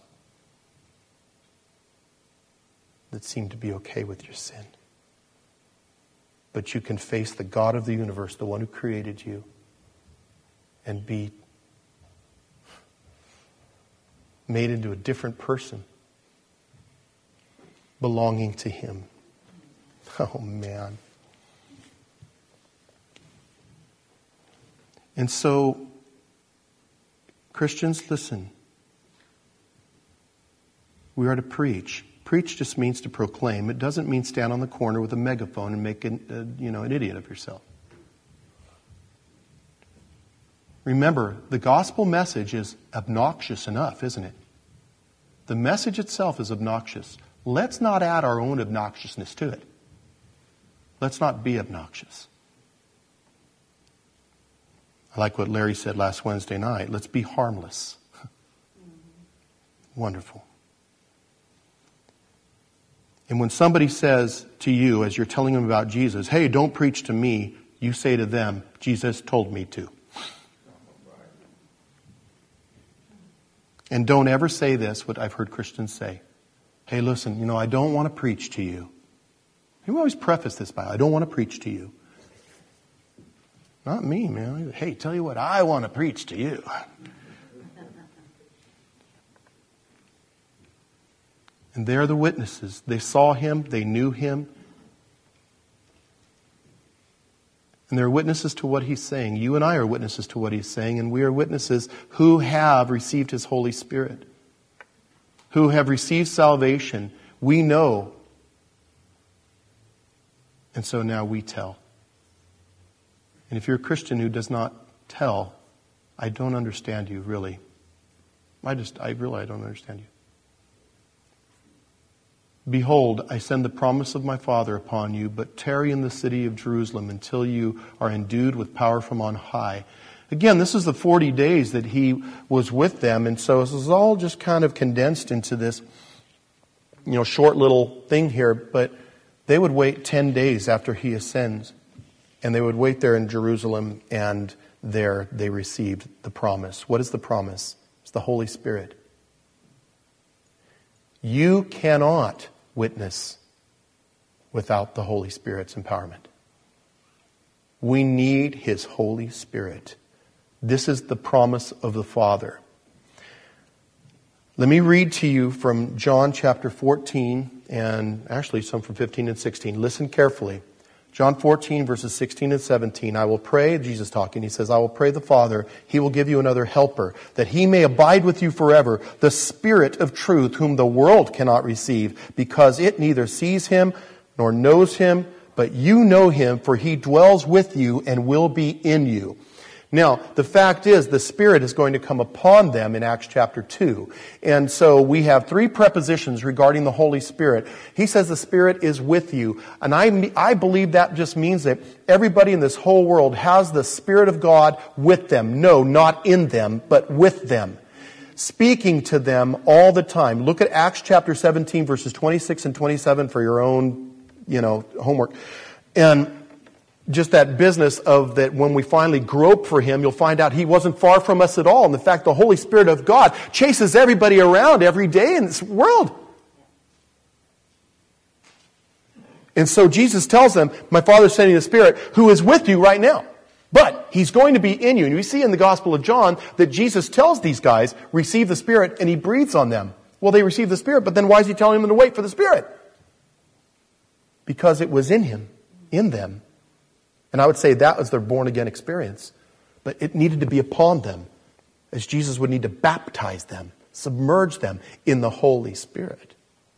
that seem to be okay with your sin. But you can face the God of the universe, the one who created you, and be made into a different person, belonging to Him. Oh, man. And so, Christians, listen. We are to preach. Preach just means to proclaim. It doesn't mean stand on the corner with a megaphone and make an, uh, you know, an idiot of yourself. Remember, the gospel message is obnoxious enough, isn't it? The message itself is obnoxious. Let's not add our own obnoxiousness to it. Let's not be obnoxious. I like what Larry said last Wednesday night. Let's be harmless. Wonderful. And when somebody says to you, as you're telling them about Jesus, hey, don't preach to me, you say to them, Jesus told me to. And don't ever say this, what I've heard Christians say. Hey, listen, you know, I don't want to preach to you. You always preface this by, I don't want to preach to you. Not me, man. Hey, tell you what, I want to preach to you. And they're the witnesses. They saw Him. They knew Him. And they're witnesses to what He's saying. You and I are witnesses to what He's saying. And we are witnesses who have received His Holy Spirit. Who have received salvation. We know. And so now we tell. And if you're a Christian who does not tell, I don't understand you, really. I just, I really, I don't understand you. Behold, I send the promise of my Father upon you, but tarry in the city of Jerusalem until you are endued with power from on high. Again, this is the forty days that He was with them, and so this is all just kind of condensed into this, you know, short little thing here, but they would wait ten days after He ascends, and they would wait there in Jerusalem, and there they received the promise. What is the promise? It's the Holy Spirit. You cannot witness without the Holy Spirit's empowerment. We need His Holy Spirit. This is the promise of the Father. Let me read to you from John chapter fourteen, and actually some from fifteen and sixteen. Listen carefully. John fourteen, verses sixteen and seventeen. I will pray, Jesus talking, He says, I will pray the Father, He will give you another helper, that He may abide with you forever, the Spirit of truth, whom the world cannot receive, because it neither sees Him nor knows Him, but you know Him, for He dwells with you and will be in you. Now, the fact is, the Spirit is going to come upon them in Acts chapter two. And so we have three prepositions regarding the Holy Spirit. He says the Spirit is with you. And I, I believe that just means that everybody in this whole world has the Spirit of God with them. No, not in them, but with them. Speaking to them all the time. Look at Acts chapter seventeen, verses twenty-six and twenty-seven for your own, you know, homework. And just that business of that when we finally grope for Him, you'll find out He wasn't far from us at all. And in fact, the Holy Spirit of God chases everybody around every day in this world. And so Jesus tells them, my Father is sending the Spirit who is with you right now. But He's going to be in you. And we see in the Gospel of John that Jesus tells these guys, receive the Spirit, and He breathes on them. Well, they receive the Spirit, but then why is He telling them to wait for the Spirit? Because it was in Him, in them. And I would say that was their born-again experience. But it needed to be upon them, as Jesus would need to baptize them, submerge them in the Holy Spirit.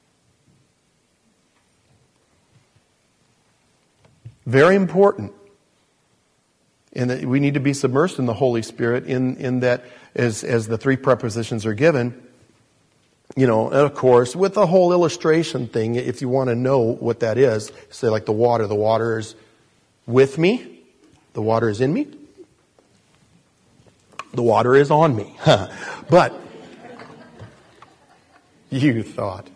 Very important. In that we need to be submersed in the Holy Spirit in, in that as, as the three prepositions are given, you know, and of course, with the whole illustration thing, if you want to know what that is, say like the water, the water is with me, the water is in me, the water is on me. But, you thought.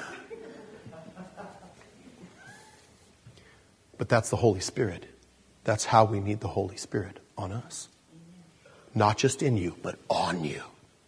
But that's the Holy Spirit. That's how we need the Holy Spirit on us. Not just in you, but on you.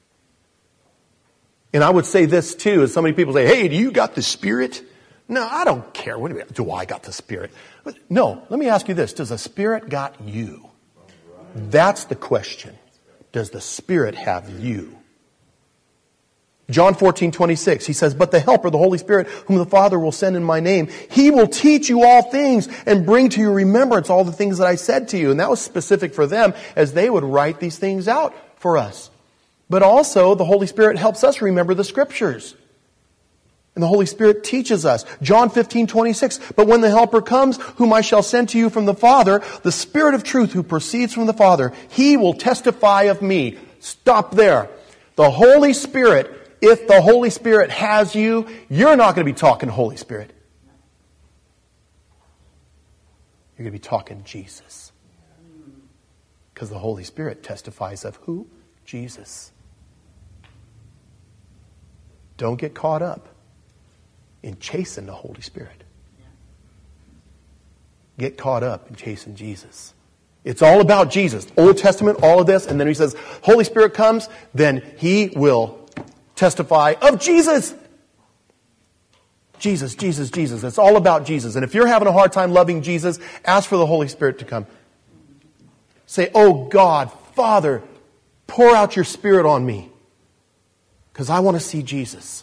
And I would say this too, as so many people say, hey, do you got the Spirit? No, I don't care. What do, you, do I got the Spirit? But no, let me ask you this. Does the Spirit got you? That's the question. Does the Spirit have you? John fourteen twenty-six, He says, but the Helper, the Holy Spirit, whom the Father will send in my name, He will teach you all things and bring to your remembrance all the things that I said to you. And that was specific for them as they would write these things out for us. But also, the Holy Spirit helps us remember the Scriptures. And the Holy Spirit teaches us. John fifteen twenty-six, but when the Helper comes, whom I shall send to you from the Father, the Spirit of truth who proceeds from the Father, He will testify of me. Stop there. The Holy Spirit, if the Holy Spirit has you, you're not going to be talking Holy Spirit. You're going to be talking Jesus. Because the Holy Spirit testifies of who? Jesus. Don't get caught up in chasing the Holy Spirit. Get caught up in chasing Jesus. It's all about Jesus. Old Testament, all of this, and then He says, Holy Spirit comes, then He will testify of Jesus. Jesus, Jesus, Jesus. It's all about Jesus. And if you're having a hard time loving Jesus, ask for the Holy Spirit to come. Say, oh God, Father, pour out your Spirit on me. Because I want to see Jesus.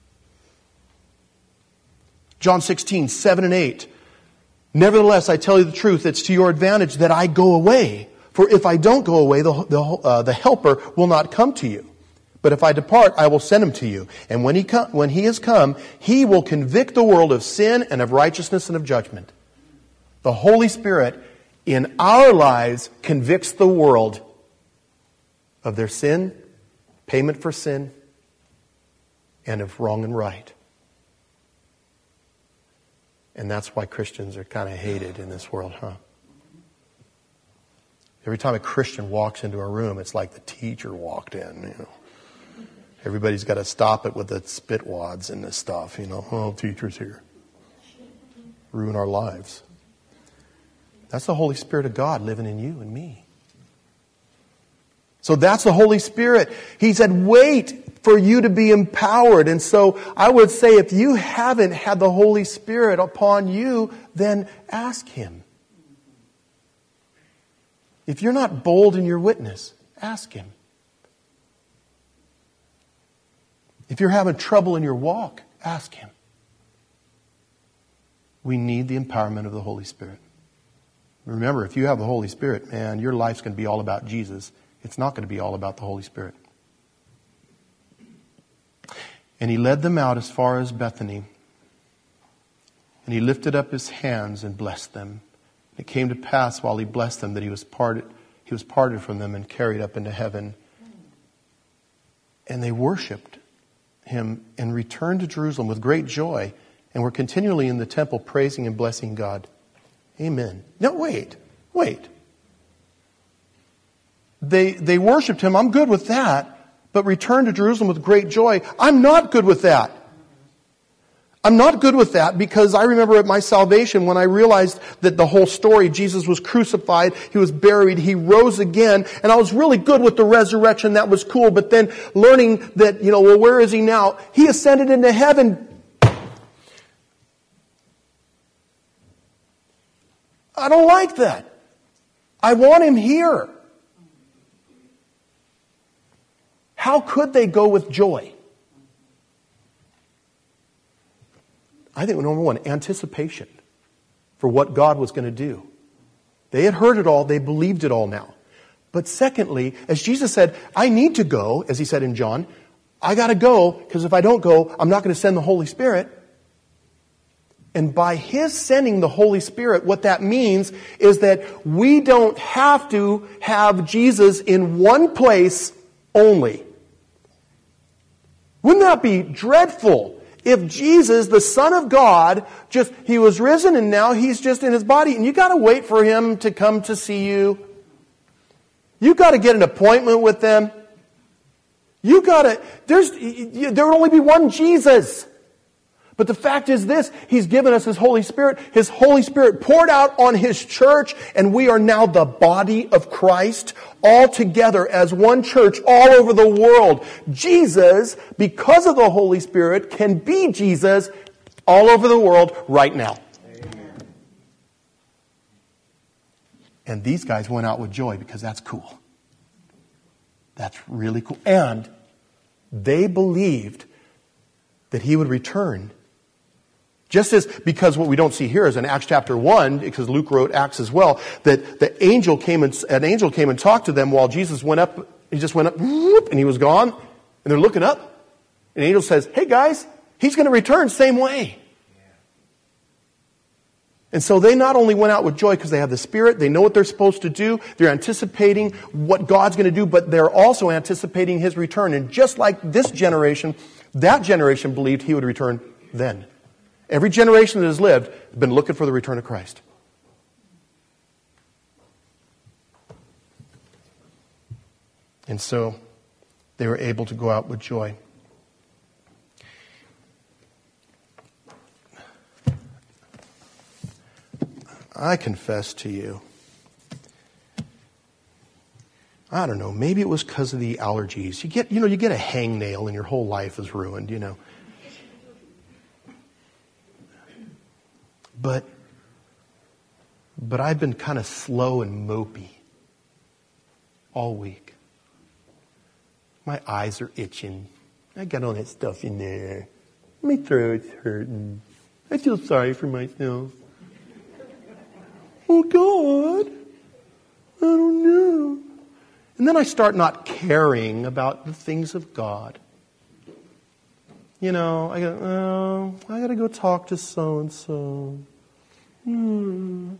John sixteen, seven and eight. Nevertheless, I tell you the truth, it's to your advantage that I go away. For if I don't go away, the, the, uh, the Helper will not come to you. But if I depart, I will send Him to you. And when he, com- when he has come, He will convict the world of sin and of righteousness and of judgment. The Holy Spirit in our lives convicts the world of their sin, payment for sin, and of wrong and right. And that's why Christians are kind of hated in this world, huh? Every time a Christian walks into a room, it's like the teacher walked in, you know. Everybody's got to stop it with the spit wads and this stuff, you know. Oh, teacher's here. Ruin our lives. That's the Holy Spirit of God living in you and me. So that's the Holy Spirit. He said, wait for you to be empowered. And so I would say if you haven't had the Holy Spirit upon you, then ask Him. If you're not bold in your witness, ask Him. If you're having trouble in your walk, ask Him. We need the empowerment of the Holy Spirit. Remember, if you have the Holy Spirit, man, your life's going to be all about Jesus. It's not going to be all about the Holy Spirit. And He led them out as far as Bethany. And He lifted up His hands and blessed them. It came to pass while He blessed them that He was parted, He was parted from them and carried up into heaven. And they worshipped Him and returned to Jerusalem with great joy and were continually in the temple praising and blessing God. Amen. Now wait, wait. They, they worshipped Him. I'm good with that. But returned to Jerusalem with great joy. I'm not good with that. I'm not good with that because I remember at my salvation when I realized that the whole story, Jesus was crucified, He was buried, He rose again, and I was really good with the resurrection. That was cool. But then learning that, you know, well, where is He now? He ascended into heaven. I don't like that. I want him here. How could they go with joy? I think number one, anticipation for what God was going to do. They had heard it all. They believed it all now. But secondly, as Jesus said, I need to go, as he said in John, I got to go because if I don't go, I'm not going to send the Holy Spirit. And by his sending the Holy Spirit, what that means is that we don't have to have Jesus in one place only. Wouldn't that be dreadful? If Jesus, the Son of God, just, he was risen and now he's just in his body and you got to wait for him to come to see you. You got to get an appointment with them. You got to, there's, there would only be one Jesus. But the fact is this, he's given us his Holy Spirit. His Holy Spirit poured out on his church and we are now the body of Christ all together as one church all over the world. Jesus, because of the Holy Spirit, can be Jesus all over the world right now. Amen. And these guys went out with joy because that's cool. That's really cool. And they believed that he would return. Just as, because what we don't see here is in Acts chapter one, because Luke wrote Acts as well, that the angel came and, an angel came and talked to them while Jesus went up, he just went up, whoop, and he was gone. And they're looking up. And the angel says, hey guys, he's going to return same way. And so they not only went out with joy because they have the Spirit, they know what they're supposed to do, they're anticipating what God's going to do, but they're also anticipating his return. And just like this generation, that generation believed he would return then. Every generation that has lived has been looking for the return of Christ. And so they were able to go out with joy. I confess to you, I don't know, maybe it was because of the allergies. You get, you know, you get a hangnail and your whole life is ruined, you know. But, but I've been kind of slow and mopey all week. My eyes are itching. I got all that stuff in there. My throat's hurting. I feel sorry for myself. Oh God, I don't know. And then I start not caring about the things of God. You know, I go, oh, I got to go talk to so-and-so. Hmm.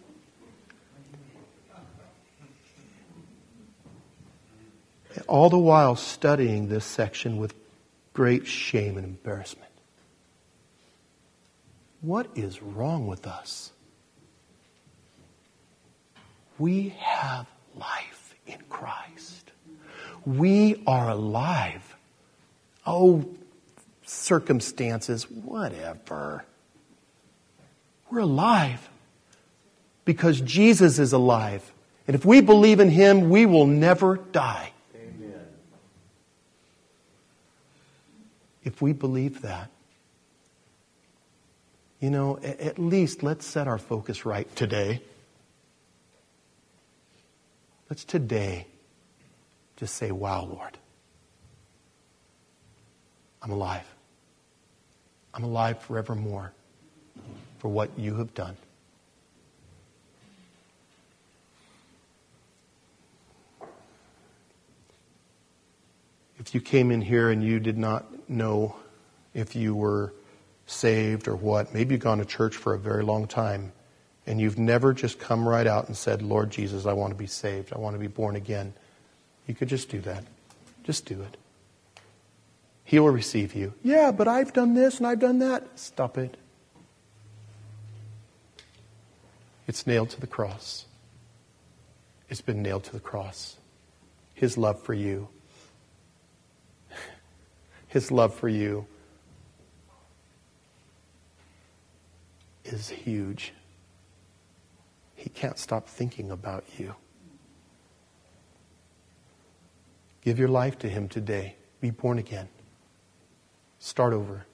All the while studying this section with great shame and embarrassment. What is wrong with us? We have life in Christ. We are alive. Oh, circumstances, whatever. We're alive because Jesus is alive. And if we believe in him, we will never die. Amen. If we believe that, you know, at least let's set our focus right today. Let's today just say, wow, Lord, I'm alive. I'm alive forevermore for what you have done. If you came in here and you did not know if you were saved or what, maybe you've gone to church for a very long time and you've never just come right out and said, Lord Jesus, I want to be saved. I want to be born again. You could just do that. Just do it. He will receive you. Yeah, but I've done this and I've done that. Stop it. It's nailed to the cross. It's been nailed to the cross. His love for you. His love for you is huge. He can't stop thinking about you. Give your life to him today. Be born again. Start over.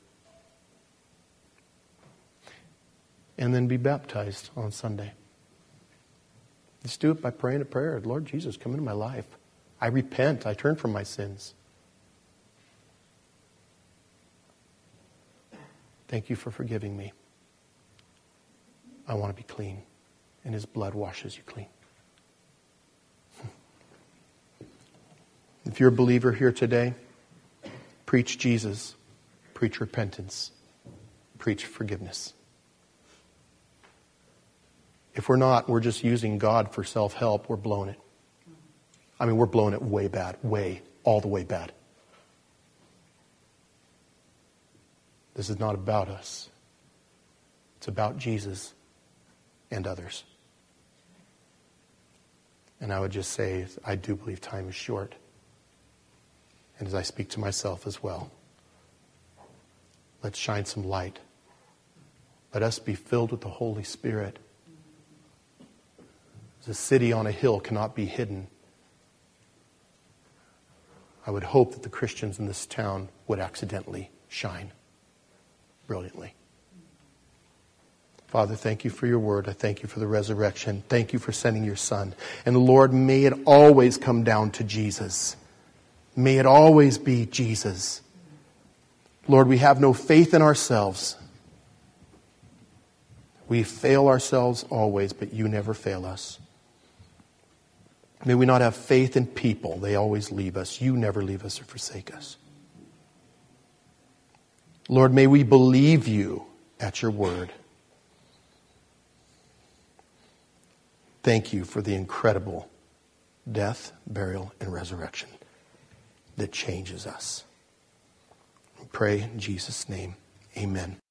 And then be baptized on Sunday. Just do it by praying a prayer. Lord Jesus, come into my life. I repent. I turn from my sins. Thank you for forgiving me. I want to be clean. And His blood washes you clean. If you're a believer here today, preach Jesus. Preach repentance. Preach forgiveness. If we're not, we're just using God for self-help. We're blowing it. I mean, we're blowing it way bad. Way, all the way bad. This is not about us. It's about Jesus and others. And I would just say, I do believe time is short. And as I speak to myself as well, let's shine some light. Let us be filled with the Holy Spirit. The city on a hill cannot be hidden. I would hope that the Christians in this town would accidentally shine brilliantly. Father, thank you for your word. I thank you for the resurrection. Thank you for sending your Son. And Lord, may it always come down to Jesus. May it always be Jesus. Lord, we have no faith in ourselves. We fail ourselves always, but you never fail us. May we not have faith in people. They always leave us. You never leave us or forsake us. Lord, may we believe you at your word. Thank you for the incredible death, burial, and resurrection that changes us. We pray in Jesus' name. Amen.